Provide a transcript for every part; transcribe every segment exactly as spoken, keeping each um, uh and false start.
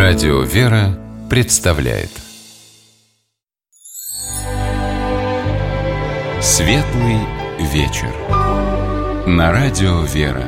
Радио «Вера» представляет Светлый вечер на Радио «Вера».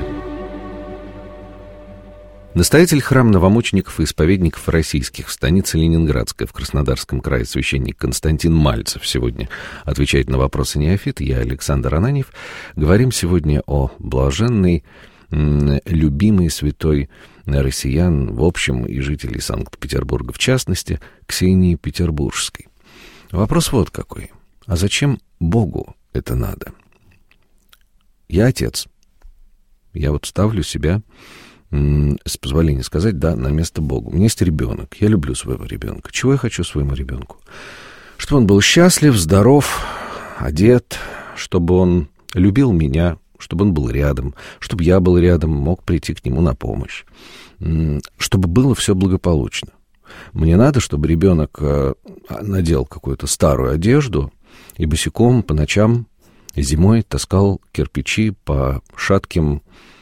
Настоятель храма новомучеников и исповедников российских в станице Ленинградской в Краснодарском крае священник Константин Мальцев сегодня отвечает на вопросы неофита. Я Александр Ананьев. Говорим сегодня о блаженной, любимой святой россиян в общем и жителей Санкт-Петербурга в частности, Ксении Петербургской. Вопрос вот какой. А зачем Богу это надо? Я отец. Я вот ставлю себя, с позволения сказать, да, на место Богу. У меня есть ребенок. Я люблю своего ребенка. Чего я хочу своему ребенку? Чтобы он был счастлив, здоров, одет, чтобы он любил меня, чтобы он был рядом, чтобы я был рядом, мог прийти к нему на помощь, чтобы было все благополучно. Мне надо, чтобы ребенок надел какую-то старую одежду и босиком по ночам зимой таскал кирпичи по шатким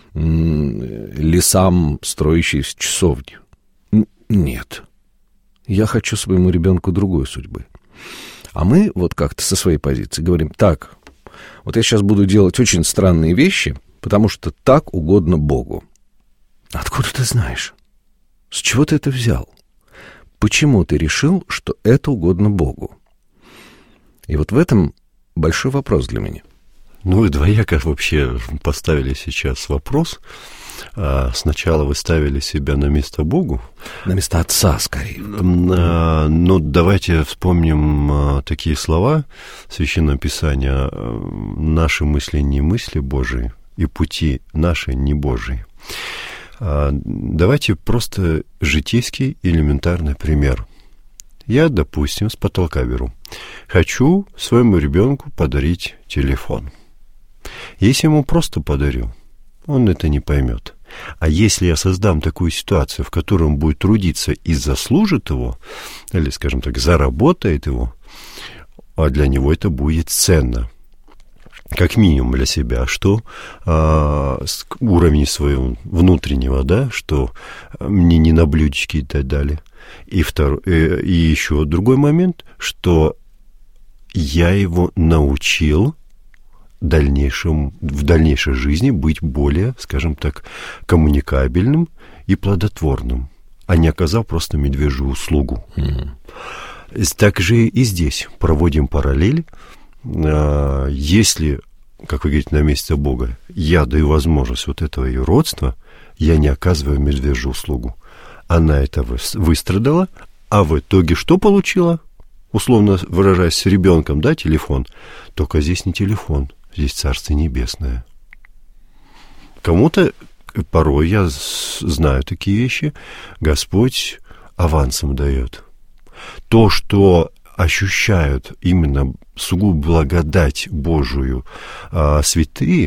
лесам, строящейся часовни. Нет. Я хочу своему ребенку другой судьбы. А мы вот как-то со своей позиции говорим: так, вот я сейчас буду делать очень странные вещи, потому что так угодно Богу. Откуда ты знаешь? С чего ты это взял? Почему ты решил, что это угодно Богу? И вот в этом большой вопрос для меня. Ну, вы двояко вообще поставили сейчас вопрос. Сначала вы ставили себя на место Богу. На место Отца, скорее. Ну, давайте вспомним такие слова Священного Писания. Наши мысли не мысли Божии, и пути наши не Божии. Давайте просто житейский элементарный пример. Я, допустим, с потолка беру. Хочу своему ребенку подарить телефон. Если ему просто подарю, он это не поймет. А если я создам такую ситуацию, в которой он будет трудиться и заслужит его, или, скажем так, заработает его, а для него это будет ценно. Как минимум для себя, что а, с уровня своего внутреннего, да, что мне не на блюдечке и так далее. И, второй, и, и еще другой момент, что я его научил дальнейшем, в дальнейшей жизни быть более, скажем так, коммуникабельным и плодотворным, а не оказал просто медвежью услугу. Mm-hmm. Так же и здесь проводим параллель. Если, как вы говорите, на месте Бога я даю возможность вот этого ее родства, я не оказываю медвежью услугу. Она это выстрадала, а в итоге что получила? Условно выражаясь, с ребенком, да, телефон. Только здесь не телефон, здесь Царство Небесное. Кому-то, порой я знаю такие вещи, Господь авансом дает. То, что ощущают именно сугубо благодать Божию а, святые,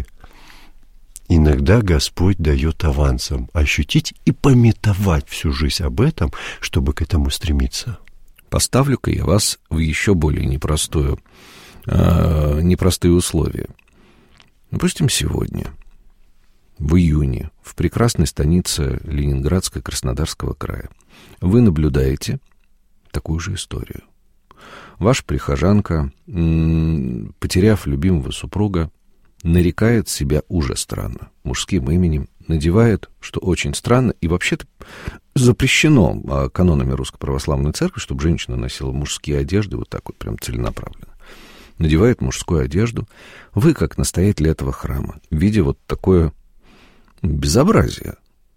иногда Господь дает авансом ощутить и памятовать всю жизнь об этом, чтобы к этому стремиться. Поставлю-ка я вас в еще более непростую, э, непростые условия. Допустим, сегодня, в июне, в прекрасной станице Ленинградской Краснодарского края, вы наблюдаете такую же историю. Ваша прихожанка, м- потеряв любимого супруга, нарекает себя уже странно, мужским именем, надевает, что очень странно, и вообще-то запрещено канонами Русской Православной Церкви, чтобы женщина носила мужские одежды вот так вот прям целенаправленно. Надевает мужскую одежду. Вы, как настоятель этого храма, видя вот такое безобразие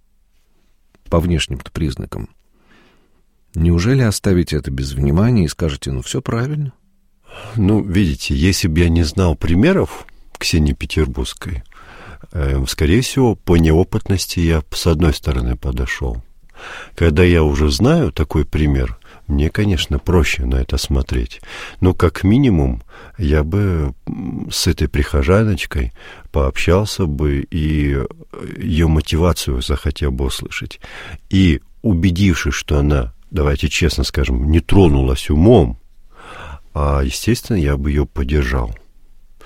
по внешним-то признакам, неужели оставите это без внимания и скажете: ну, все правильно? Ну, видите, если бы я не знал примеров Ксении Петербургской, э, скорее всего, по неопытности я с одной стороны подошел. Когда я уже знаю такой пример, мне, конечно, проще на это смотреть. Но, как минимум, я бы с этой прихожаночкой пообщался бы и ее мотивацию захотел бы услышать. И, убедившись, что она, давайте честно скажем, не тронулась умом, а, естественно, я бы ее поддержал.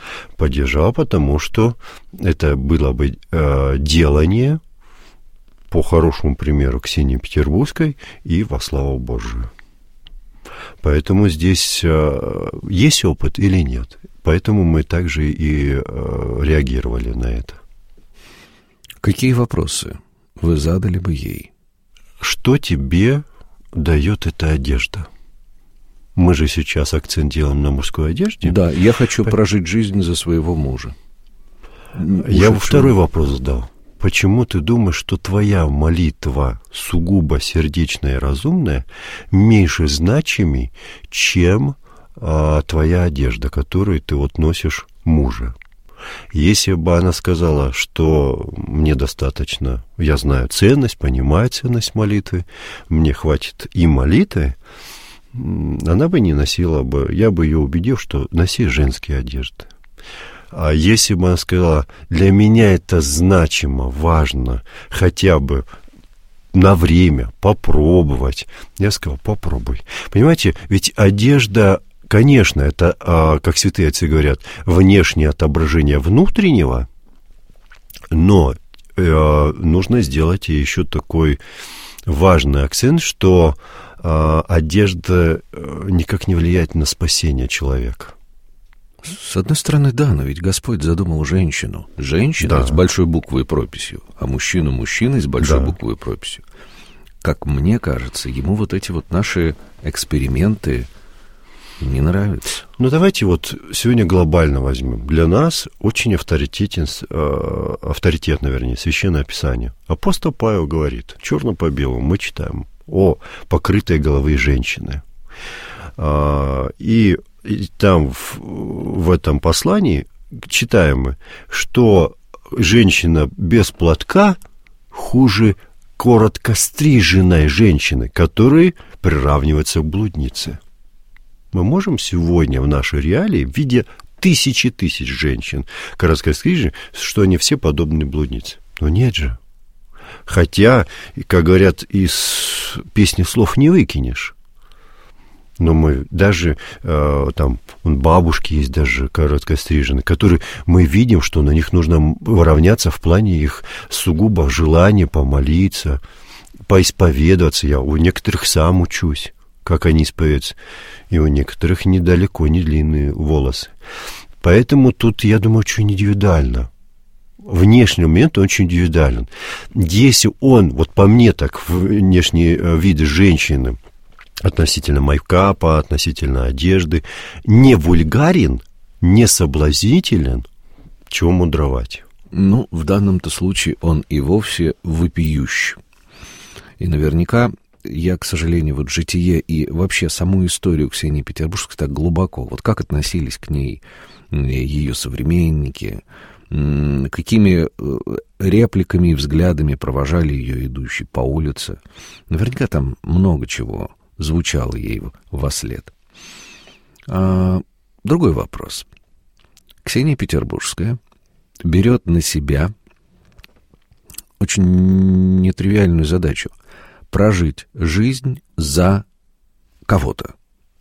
Поддержал, потому что это было бы э, делание по хорошему примеру Ксении Петербургской и во славу Божию. Поэтому здесь э, есть опыт или нет. Поэтому мы также и э, реагировали на это. Какие вопросы вы задали бы ей? Что тебе дает эта одежда? Мы же сейчас акцент делаем на мужской одежде. Да, я хочу По... прожить жизнь за своего мужа. Я бы второй вопрос задал. Почему ты думаешь, что твоя молитва сугубо сердечная и разумная меньше значимей, чем а, твоя одежда, которую ты вот носишь мужа? Если бы она сказала, что мне достаточно, я знаю ценность, понимаю ценность молитвы, мне хватит и молитвы, она бы не носила бы, я бы ее убедил, что носи женские одежды. А если бы она сказала, для меня это значимо, важно, хотя бы на время попробовать, я сказал, попробуй. Понимаете, ведь одежда, конечно, это, как святые отцы говорят, внешнее отображение внутреннего, но нужно сделать еще такой важный акцент, что одежда никак не влияет на спасение человека. С одной стороны, да, но ведь Господь задумал женщину. Женщину да. с большой буквой и прописью, а мужчину мужчиной с большой да. буквой и прописью. Как мне кажется, ему вот эти вот наши эксперименты не нравятся. Ну, давайте вот сегодня глобально возьмем. Для нас очень авторитетен, авторитетно, вернее, Священное Писание. Апостол Павел говорит, черно по белому мы читаем о покрытой головы женщины. И И там в, в этом послании читаем мы, что женщина без платка хуже коротко стриженной женщины, которая приравнивается к блуднице. Мы можем сегодня в нашей реалии, видя тысячи тысяч женщин коротко стриженных, что они все подобны блуднице. Но нет же. Хотя, как говорят, из песни слов не выкинешь. Но мы даже, э, там, бабушки есть даже коротко стриженные, которые мы видим, что на них нужно выровняться в плане их сугубо желания помолиться, поисповедоваться. Я у некоторых сам учусь, как они исповедуются, и у некоторых недалеко не длинные волосы. Поэтому тут, я думаю, очень индивидуально. Внешний момент очень индивидуален. Если он, вот по мне так, внешний вид женщины, относительно мейкапа, относительно одежды, не вульгарен, не соблазнителен, чего мудровать? Ну, в данном-то случае он и вовсе вопиющ. И наверняка я, к сожалению, вот житие и вообще саму историю Ксении Петербургской так глубоко, вот как относились к ней ее современники, какими репликами и взглядами провожали ее идущие по улице. Наверняка там много чего звучало ей вослед. А, другой вопрос. Ксения Петербургская берет на себя очень нетривиальную задачу — прожить жизнь за кого-то.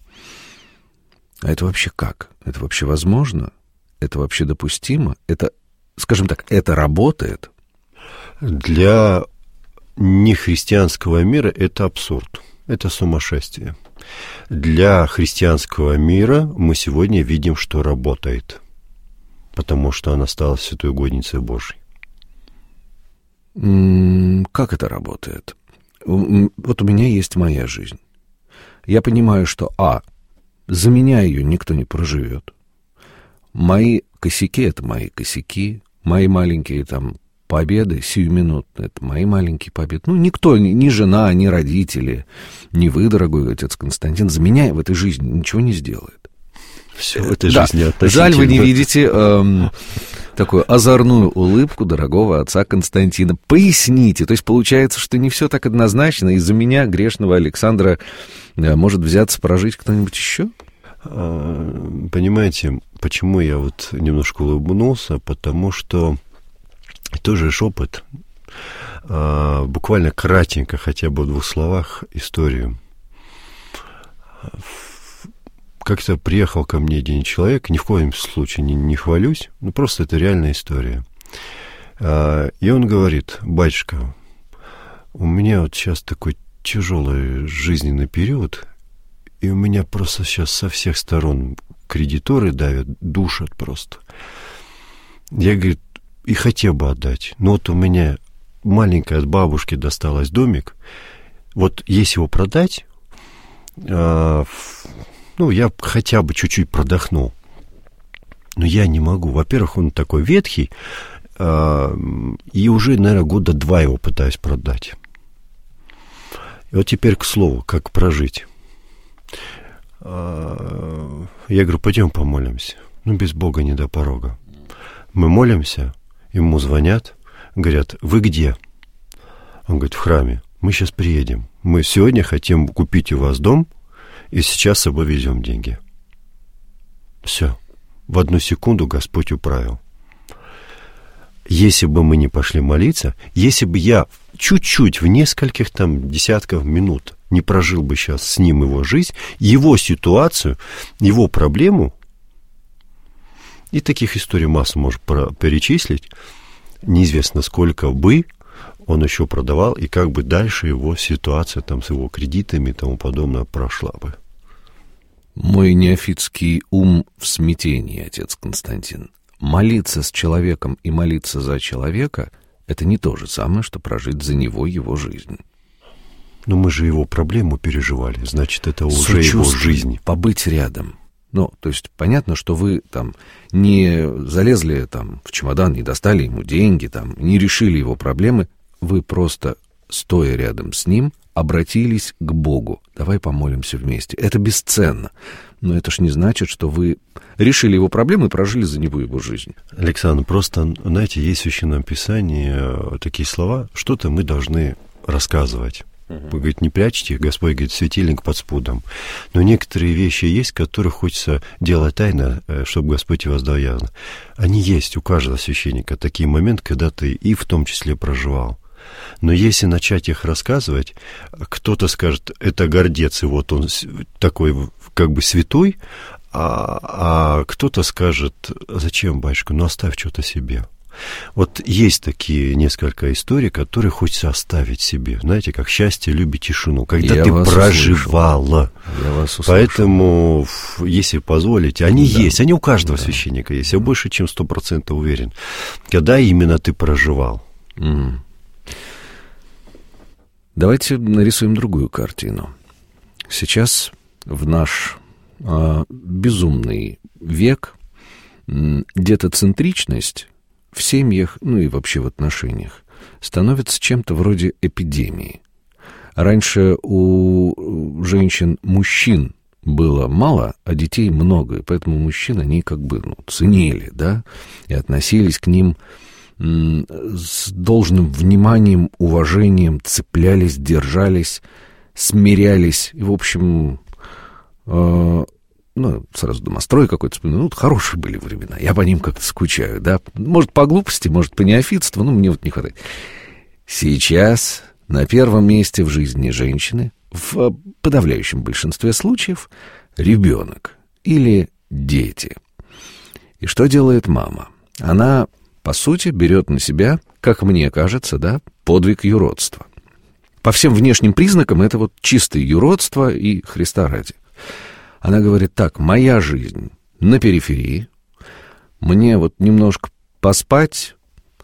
А это вообще как? Это вообще возможно? Это вообще допустимо? Это, скажем так, это работает? Для нехристианского мира это абсурд. Это сумасшествие. Для христианского мира мы сегодня видим, что работает, потому что она стала святой угодницей Божией. Как это работает? Вот у меня есть моя жизнь. Я понимаю, что, а, за меня ее никто не проживет. Мои косяки — это мои косяки, мои маленькие там победы сиюминутные — это мои маленькие победы. Ну, никто, ни, ни жена, ни родители, ни вы, дорогой отец Константин, за меня в этой жизни ничего не сделает. Все в этой да. жизни относительно. Жаль, вы не видите эм, такую озорную улыбку дорогого отца Константина. Поясните. То есть получается, что не все так однозначно. Из-за меня, грешного Александра, может взяться прожить кто-нибудь еще? Понимаете, почему я вот немножко улыбнулся? Потому что тоже ж опыт. Буквально кратенько, хотя бы в двух словах, историю. Как-то приехал ко мне один человек, ни в коем случае не, не хвалюсь, ну просто это реальная история. И он говорит: батюшка, у меня вот сейчас такой тяжелый жизненный период, и у меня просто сейчас со всех сторон кредиторы давят, душат просто. Я, говорит, и хотел бы отдать, но вот у меня маленькая от бабушки досталась домик, вот если его продать, э, ну, я хотя бы чуть-чуть продохнул, но я не могу. Во-первых, он такой ветхий, э, и уже, наверное, года два его пытаюсь продать. И вот теперь к слову, как прожить. Э, я говорю, пойдем помолимся. Ну, без Бога не до порога. Мы молимся, ему звонят, говорят, вы где? Он говорит, в храме. Мы сейчас приедем. Мы сегодня хотим купить у вас дом, и сейчас с собой везем деньги. Все. В одну секунду Господь управил. Если бы мы не пошли молиться, если бы я чуть-чуть в нескольких там десятков минут не прожил бы сейчас с ним его жизнь, его ситуацию, его проблему, и таких историй массу можно перечислить, неизвестно сколько бы он еще продавал, и как бы дальше его ситуация там с его кредитами и тому подобное прошла бы. Мой неофитский ум в смятении, отец Константин. Молиться с человеком и молиться за человека — это не то же самое, что прожить за него его жизнь. Но мы же его проблему переживали, значит, это уже его жизнь. Побыть рядом. Ну, то есть понятно, что вы там не залезли там в чемодан, не достали ему деньги, там, не решили его проблемы. Вы просто, стоя рядом с ним, обратились к Богу. Давай помолимся вместе. Это бесценно. Но это ж не значит, что вы решили его проблемы и прожили за него его жизнь. Александр, просто, знаете, есть в Священном Писании такие слова, что-то мы должны рассказывать. Вы, говорит, не прячьте их, Господь говорит, светильник под спудом. Но некоторые вещи есть, которые хочется делать тайно, чтобы Господь воздал явно. Они есть у каждого священника. Такие моменты, когда ты и в том числе проживал. Но если начать их рассказывать, кто-то скажет, это гордец, и вот он такой как бы святой, а, а кто-то скажет, зачем, батюшка, ну оставь что-то себе. Вот есть такие несколько историй, которые хочется оставить себе. Знаете, как счастье любит тишину, когда Я ты проживала. Поэтому, если позволите, они да. есть, они у каждого да. священника есть. Я больше чем сто процентов уверен. Когда именно ты проживал. Mm. Давайте нарисуем другую картину. Сейчас в наш э, безумный век э, детоцентричность в семьях, ну и вообще в отношениях, становится чем-то вроде эпидемии. Раньше у женщин мужчин было мало, а детей много, и поэтому мужчин они как бы ну, ценили, да, и относились к ним м- с должным вниманием, уважением, цеплялись, держались, смирялись, и, в общем... Э- Ну, сразу домострой какой-то вспоминаю. Ну, хорошие были времена. Я по ним как-то скучаю, да. Может, по глупости, может, по неофитству, но мне вот не хватает. Сейчас на первом месте в жизни женщины, в подавляющем большинстве случаев, ребенок или дети. И что делает мама? Она, по сути, берет на себя, как мне кажется, да, подвиг юродства. По всем внешним признакам это вот чистое юродство и Христа ради. Она говорит так, моя жизнь на периферии, мне вот немножко поспать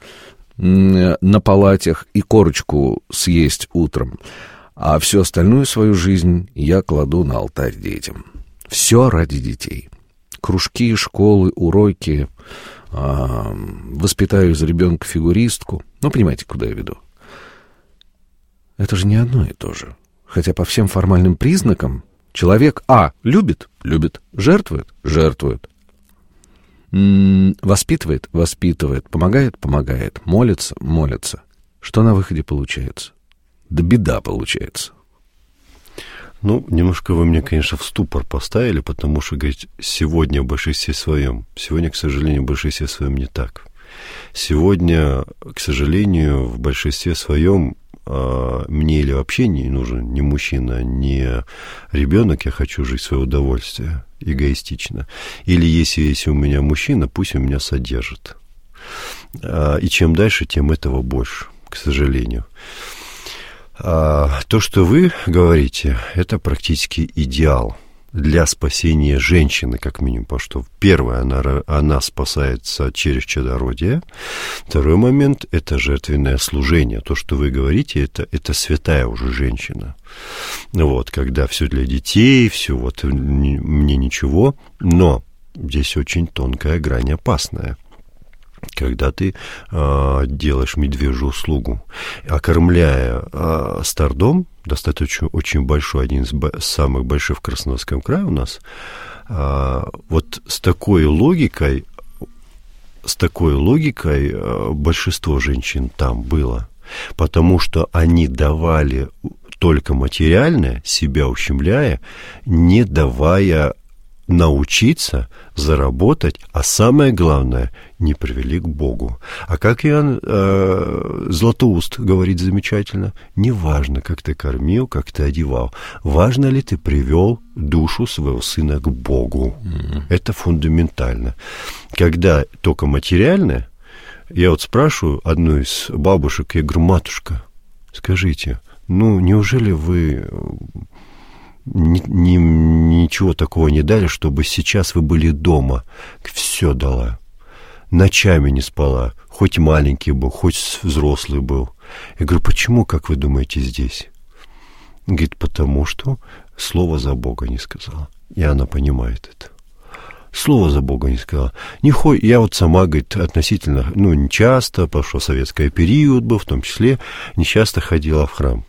на палатях и корочку съесть утром, а всю остальную свою жизнь я кладу на алтарь детям. Все ради детей. Кружки, школы, уроки, воспитаю из ребенка фигуристку. Ну, понимаете, куда я веду? Это же не одно и то же. Хотя по всем формальным признакам человек, а, любит, любит, жертвует, жертвует, м-м, воспитывает, воспитывает, помогает, помогает, молится, молится. Что на выходе получается? Да беда получается. Ну, немножко вы меня, конечно, в ступор поставили, потому что, говорить, сегодня в большинстве своем, сегодня, к сожалению, в большинстве своем не так. Сегодня, к сожалению, в большинстве своем мне или вообще не нужен ни мужчина, ни ребенок, я хочу жить в свое удовольствие, эгоистично. Или если, если у меня мужчина, пусть он меня содержит. И чем дальше, тем этого больше, к сожалению. А, то, что вы говорите, это практически идеал для спасения женщины, как минимум, потому что, первое, она, она спасается через чадородие, второй момент – это жертвенное служение. То, что вы говорите, это, это святая уже женщина. Вот, когда все для детей, все вот, мне ничего, но здесь очень тонкая грань, опасная. Когда ты э, делаешь медвежью услугу, окормляя э, стардом, достаточно очень большой, один из б- самых больших в Краснодарском крае у нас, э, вот с такой логикой, с такой логикой э, большинство женщин там было, потому что они давали только материальное, себя ущемляя, не давая научиться заработать, а самое главное, не привели к Богу. А как Иоанн э, Златоуст говорит замечательно, не важно, как ты кормил, как ты одевал, важно ли ты привел душу своего сына к Богу. Mm-hmm. Это фундаментально. Когда только материальное, я вот спрашиваю одну из бабушек, я говорю, матушка, скажите, ну, неужели вы Ни, ни, ничего такого не дали, чтобы сейчас вы были дома? Все дала. Ночами не спала. Хоть маленький был, хоть взрослый был. Я говорю, почему, как вы думаете, здесь? Говорит, потому что слово за Бога не сказала. И она понимает это. Слово за Бога не сказала. Не хо... Я вот сама, говорит, относительно, ну, не часто, потому что советский период был, в том числе, не часто ходила в храм.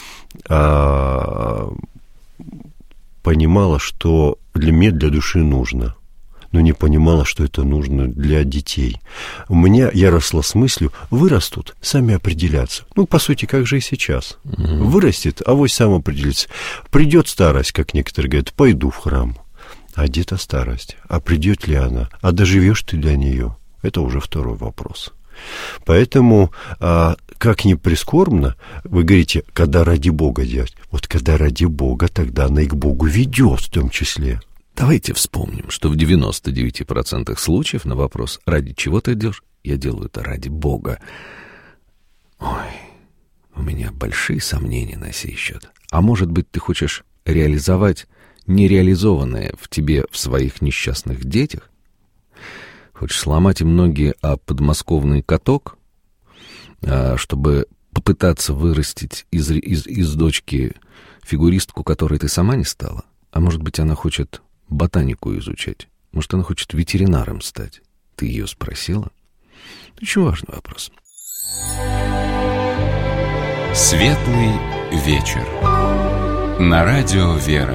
А... понимала, что для меня, для души нужно, но не понимала, что это нужно для детей. У меня, я росла с мыслью, вырастут, сами определятся. Ну, по сути, как же и сейчас. Mm-hmm. Вырастет, авось сам определится. Придет старость, как некоторые говорят, пойду в храм. А где-то старость. А придет ли она? А доживешь ты для нее? Это уже второй вопрос. Поэтому, а, как ни прискорбно, вы говорите, когда ради Бога делать. Вот когда ради Бога, тогда она и к Богу ведет в том числе. Давайте вспомним, что в девяноста девяти процентах случаев на вопрос «ради чего ты идешь?» я делаю это ради Бога. Ой, у меня большие сомнения на сей счет. А может быть, ты хочешь реализовать нереализованное в тебе, в своих несчастных детях? Хочешь сломать им ноги о подмосковный каток, чтобы попытаться вырастить из, из, из дочки фигуристку, которой ты сама не стала? А может быть, она хочет ботанику изучать? Может, она хочет ветеринаром стать? Ты ее спросила? Очень важный вопрос. Светлый вечер. На радио «Вера».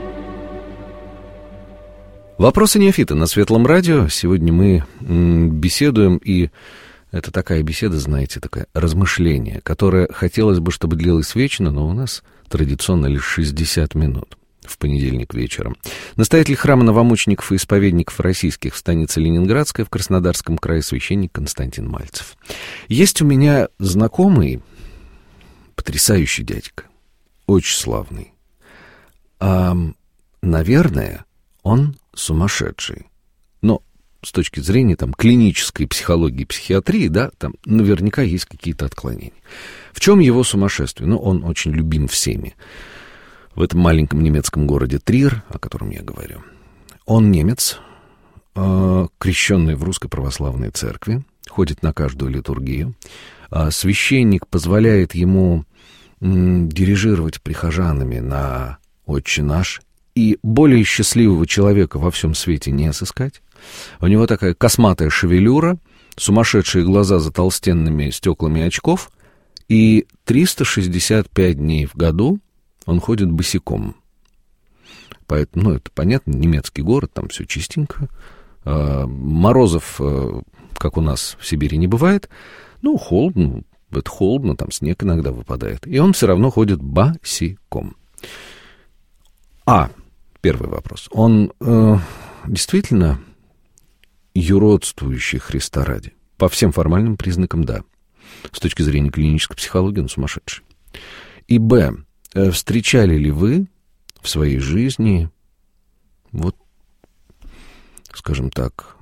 Вопросы неофита на Светлом радио. Сегодня мы м, беседуем, и это такая беседа, знаете, такое размышление, которое хотелось бы, чтобы длилось вечно, но у нас традиционно лишь шестьдесят минут в понедельник вечером. Настоятель храма новомучеников и исповедников российских в станице Ленинградская в Краснодарском крае священник Константин Мальцев. Есть у меня знакомый, потрясающий дядька, очень славный. А, наверное, он сумасшедший. Но с точки зрения там, клинической психологии, психиатрии, да, там наверняка есть какие-то отклонения. В чем его сумасшествие? Ну, он очень любим всеми. В этом маленьком немецком городе Трир, о котором я говорю. Он немец, э, крещенный в Русской Православной Церкви, ходит на каждую литургию. Э, священник позволяет ему э, дирижировать прихожанами на «Отче наш», и более счастливого человека во всем свете не сыскать. У него такая косматая шевелюра, сумасшедшие глаза за толстенными стеклами очков, и триста шестьдесят пять дней в году он ходит босиком. Поэтому, ну, это понятно, немецкий город, там все чистенько. Морозов, как у нас в Сибири, не бывает. Ну, холодно, это холодно, там снег иногда выпадает. И он все равно ходит босиком. А, первый вопрос. Он э, действительно юродствующий Христа ради? По всем формальным признакам, да. С точки зрения клинической психологии он сумасшедший. И, б, э, встречали ли вы в своей жизни, вот, скажем так,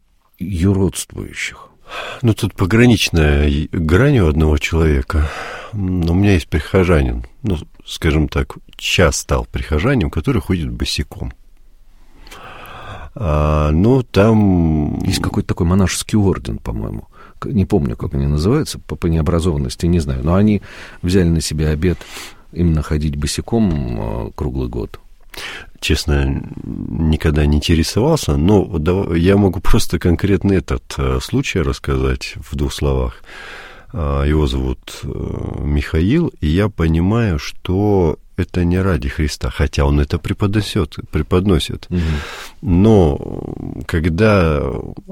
юродствующих? Ну, тут пограничная грань у одного человека. у меня есть прихожанин, ну, скажем так, час стал прихожанином, который ходит босиком. А, ну, там... Есть какой-то такой монашеский орден, по-моему. Не помню, как они называются, по, по необразованности не знаю. Но они взяли на себя обет именно ходить босиком круглый год. Честно, никогда не интересовался, но я могу просто конкретно этот случай рассказать в двух словах. Его зовут Михаил, и я понимаю, что это не ради Христа, хотя он это преподносит, преподносит. Угу. Но когда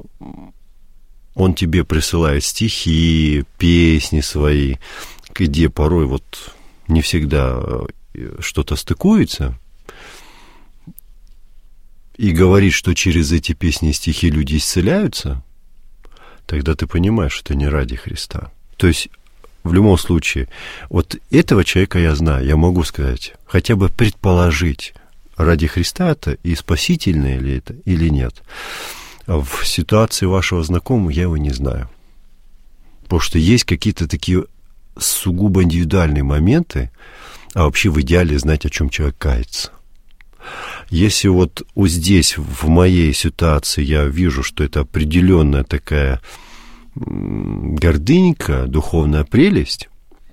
он тебе присылает стихи, песни свои, где порой вот не всегда что-то стыкуется, и говорит, что через эти песни и стихи люди исцеляются, тогда ты понимаешь, что это не ради Христа. То есть, в любом случае, вот этого человека я знаю, я могу сказать, хотя бы предположить, ради Христа это и спасительно ли это, или нет. В ситуации вашего знакомого я его не знаю. Потому что есть какие-то такие сугубо индивидуальные моменты, а вообще в идеале знать, о чем человек кается. Если вот, вот здесь, в моей ситуации, я вижу, что это определенная такая гордынька, духовная прелесть,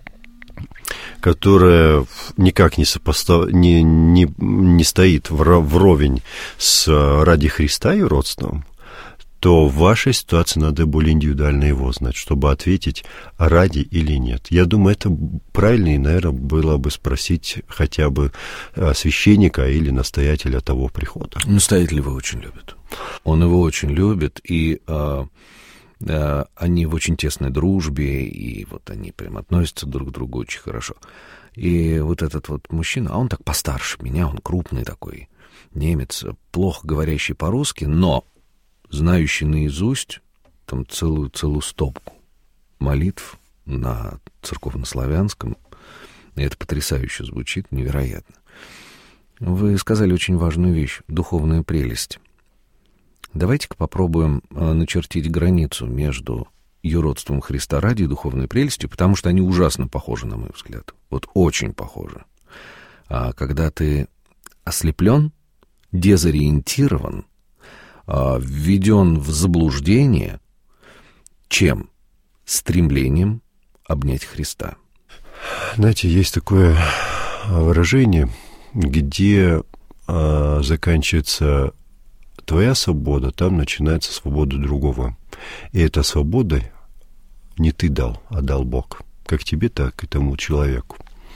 которая никак не, сопостав... не, не, не стоит вровень с ради Христа и родством, то в вашей ситуации надо более индивидуально его знать, чтобы ответить, ради или нет. Я думаю, это правильно, и, наверное, было бы спросить хотя бы священника или настоятеля того прихода. Настоятель его очень любит. Он его очень любит, и а, а, они в очень тесной дружбе, и вот они прям относятся друг к другу очень хорошо. И вот этот вот мужчина, а он так постарше меня, он крупный такой немец, плохо говорящий по-русски, но знающий наизусть там целую, целую стопку молитв на церковнославянском. И это потрясающе звучит, невероятно. Вы сказали очень важную вещь — духовная прелесть. Давайте-ка попробуем начертить границу между юродством Христа ради и духовной прелестью, потому что они ужасно похожи, на мой взгляд. Вот очень похожи. А когда ты ослеплен, дезориентирован, введен в заблуждение, чем? Стремлением обнять Христа. Знаете, есть такое выражение, где а, заканчивается твоя свобода, там начинается свобода другого. И эта свобода не ты дал, а дал Бог. Как тебе, так и тому человеку.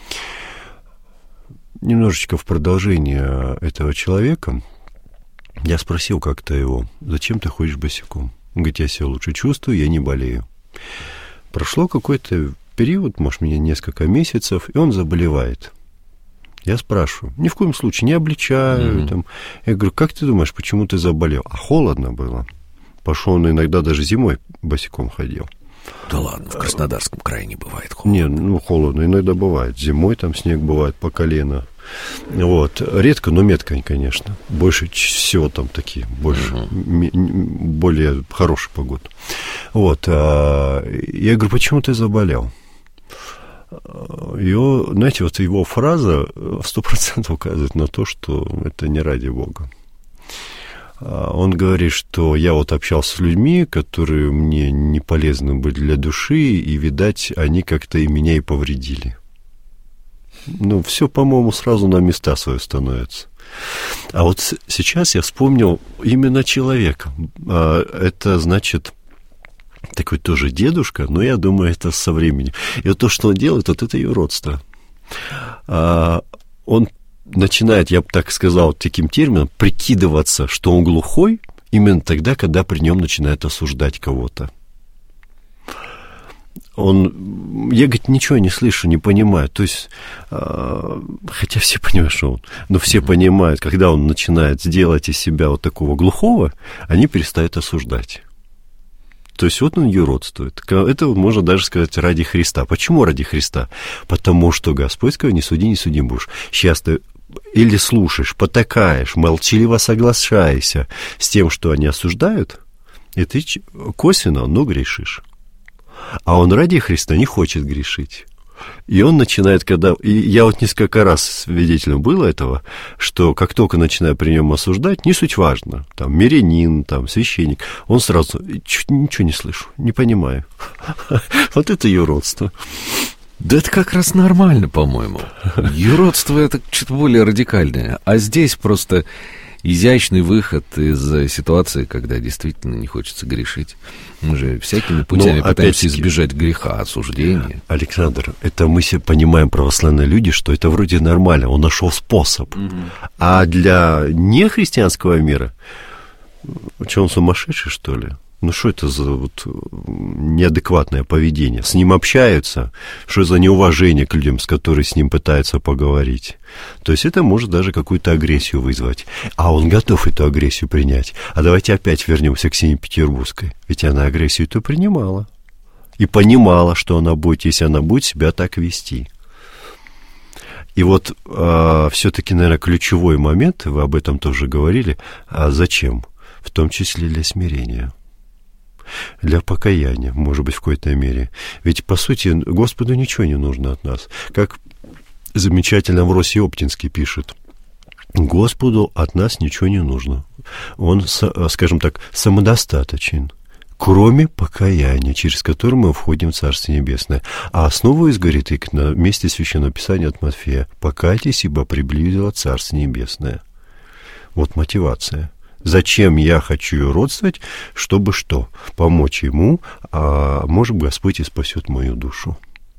Немножечко в продолжение этого человека я спросил как-то его, зачем ты ходишь босиком? Он говорит, я себя лучше чувствую, я не болею. Прошло какой-то период, может, мне несколько месяцев, и он заболевает. Я спрашиваю, ни в коем случае не обличаю. Mm-hmm. Там. Я говорю, как ты думаешь, почему ты заболел? А холодно было. Пошел он иногда даже зимой босиком ходил. Да ладно, в Краснодарском крае не бывает холодно. Нет, ну холодно иногда бывает. Зимой там снег бывает по колено. Вот. Редко, но метко, конечно. Больше всего там такие, больше, uh-huh. м- более хорошая погода. Вот. А, я говорю, почему ты заболел? Его, знаете, вот его фраза сто процентов указывает на то, что это не ради Бога. Он говорит, что я вот общался с людьми, которые мне не полезны были для души, и, видать, они как-то и меня и повредили. Ну, все, по-моему, сразу на места свои становится. А вот сейчас я вспомнил именно человека. Это, значит, такой тоже дедушка, но я думаю, это со временем. И вот то, что он делает, вот это юродство. Он начинает, я бы так сказал, таким термином, прикидываться, что он глухой, именно тогда, когда при нем начинает осуждать кого-то. Он, я, говорит, ничего не слышу, не понимаю. То есть, э, хотя все понимают, что он, но все mm-hmm. понимают, когда он начинает сделать из себя вот такого глухого, они перестают осуждать. То есть, вот он юродствует. Это можно даже сказать ради Христа. Почему ради Христа? Потому что Господь сказал, не суди, не судим будешь. Сейчас ты или слушаешь, потакаешь, молчаливо соглашаешься с тем, что они осуждают, и ты косвенно, но грешишь. А он ради Христа не хочет грешить. И он начинает, когда... И я вот несколько раз свидетелем был этого, что как только начинаю при нем осуждать, не суть важно, там, мирянин, там, священник, он сразу, ничего не слышу, не понимаю. Вот это юродство. Да это как раз нормально, по-моему. Юродство — это что-то более радикальное. А здесь просто изящный выход из ситуации, когда действительно не хочется грешить. Мы же всякими путями Но, пытаемся избежать греха, осуждения. Александр, это мы все понимаем, православные люди, что это вроде нормально, он нашел способ. Угу. А для нехристианского мира, что он сумасшедший, что ли? Ну, что это за вот неадекватное поведение? С ним общаются, что за неуважение к людям, с которыми с ним пытаются поговорить. То есть это может даже какую-то агрессию вызвать. А он готов эту агрессию принять. А давайте опять вернемся к Ксении Петербургской. Ведь она агрессию-то принимала. И понимала, что она будет, если она будет себя так вести. И вот э, все-таки, наверное, ключевой момент, вы об этом тоже говорили, а зачем? В том числе для смирения. Для покаяния, может быть, в какой-то мере. Ведь, по сути, Господу ничего не нужно от нас. Как замечательно Амвросий Оптинский пишет, Господу от нас ничего не нужно. Он, скажем так, самодостаточен, кроме покаяния, через которое мы входим в Царство Небесное. А основу из, говорит, и на месте Священного Писания от Матфея: «Покайтесь, ибо приблизило Царство Небесное». Вот мотивация. Зачем я хочу юродствовать? Чтобы что? Помочь ему, а может, Господь и спасет мою душу.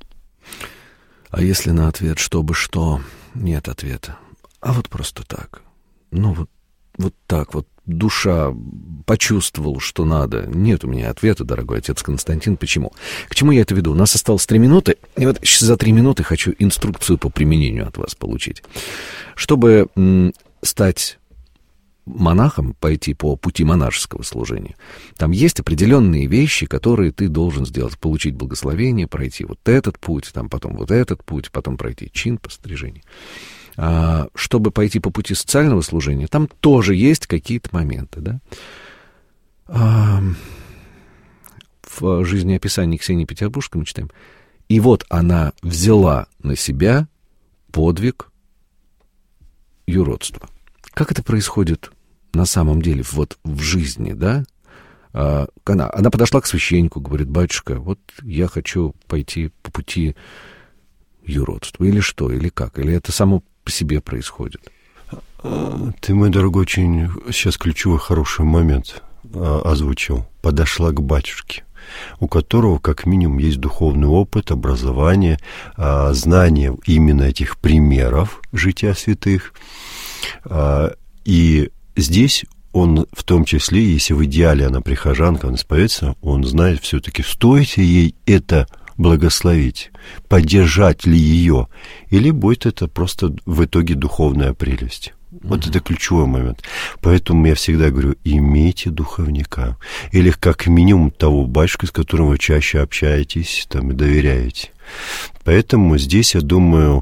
А если на ответ «чтобы что» нет ответа? А вот просто так. Ну, вот, вот так вот. Душа почувствовала, что надо. Нет у меня ответа, дорогой отец Константин. Почему? К чему я это веду? У нас осталось три минуты. И вот за три минуты хочу инструкцию по применению от вас получить. Чтобы м- стать... монахом, пойти по пути монашеского служения, там есть определенные вещи, которые ты должен сделать: получить благословение, пройти вот этот путь, там потом вот этот путь, потом пройти чин пострижения. А, чтобы пойти по пути социального служения, там тоже есть какие-то моменты, да? А, в жизнеописании Ксении Петербургской мы читаем: и вот она взяла на себя подвиг юродства. Как это происходит на самом деле вот в жизни, да? А, она, она подошла к священнику, говорит: батюшка, вот я хочу пойти по пути юродства. Или что, или как? Или это само по себе происходит? Ты, мой дорогой, очень сейчас ключевой хороший момент а, озвучил. Подошла к батюшке, у которого как минимум есть духовный опыт, образование, а, знание именно этих примеров жития святых. А, и здесь он, в том числе, если в идеале она прихожанка, она исповедается, он знает все-таки, стоит ли ей это благословить, поддержать ли ее, или будет это просто в итоге духовная прелесть. Вот mm-hmm. это ключевой момент. Поэтому я всегда говорю: имейте духовника. Или как минимум того батюшку, с которым вы чаще общаетесь там, и доверяете. Поэтому здесь, я думаю,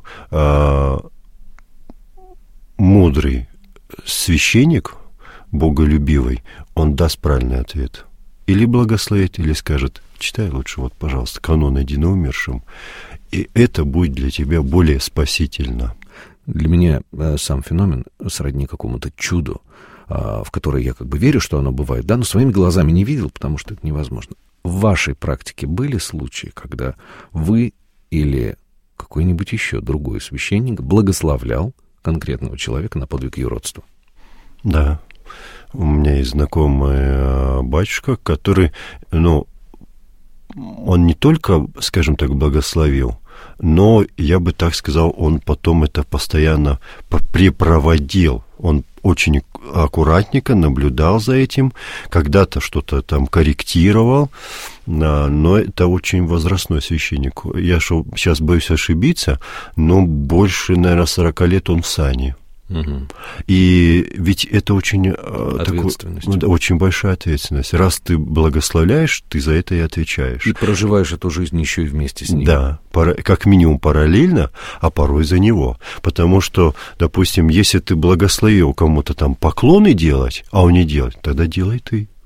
мудрый священник, боголюбивый, он даст правильный ответ. Или благословит, или скажет: читай лучше, вот, пожалуйста, канон единоумершим, и это будет для тебя более спасительно. Для меня э, сам феномен сродни какому-то чуду, э, в которое я как бы верю, что оно бывает, да, но своими глазами не видел, потому что это невозможно. В вашей практике были случаи, когда вы или какой-нибудь еще другой священник благословлял конкретного человека на подвиг юродства? Да. У меня есть знакомый батюшка, который, ну, он не только, скажем так, благословил, но, я бы так сказал, он потом это постоянно препроводил. Он очень аккуратненько наблюдал за этим, когда-то что-то там корректировал, но это очень возрастной священник. Я шо, сейчас боюсь ошибиться, но больше, наверное, сорок лет он в сане. Угу. И ведь это очень, ответственность. Такой, очень большая ответственность. Раз ты благословляешь, ты за это и отвечаешь. И проживаешь эту жизнь еще и вместе с ним. Да, как минимум параллельно, а порой за него. Потому что, допустим, если ты благословил кому-то там поклоны делать, а он не делает, тогда делай ты.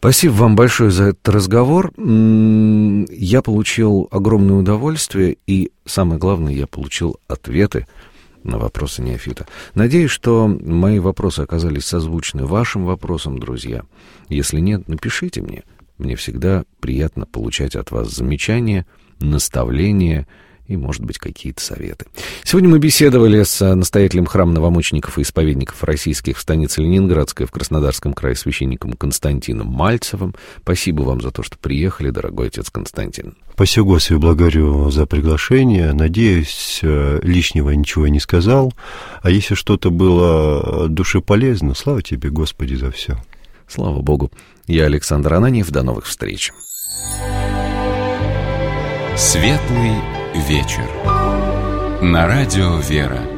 Спасибо вам большое за этот разговор. Я получил огромное удовольствие, и самое главное, я получил ответы на вопросы неофита. Надеюсь, что мои вопросы оказались созвучны вашим вопросам, друзья. Если нет, напишите мне. Мне всегда приятно получать от вас замечания, наставления и, может быть, какие-то советы. Сегодня мы беседовали с настоятелем храма новомучеников и исповедников российских в станице Ленинградская в Краснодарском крае священником Константином Мальцевым. Спасибо вам за то, что приехали, дорогой отец Константин. Спасибо, Господи, благодарю за приглашение. Надеюсь, лишнего ничего не сказал. А если что-то было душеполезно, слава Тебе, Господи, за все. Слава Богу. Я Александр Ананьев. До новых встреч. Светлый вечер. На радио «Вера».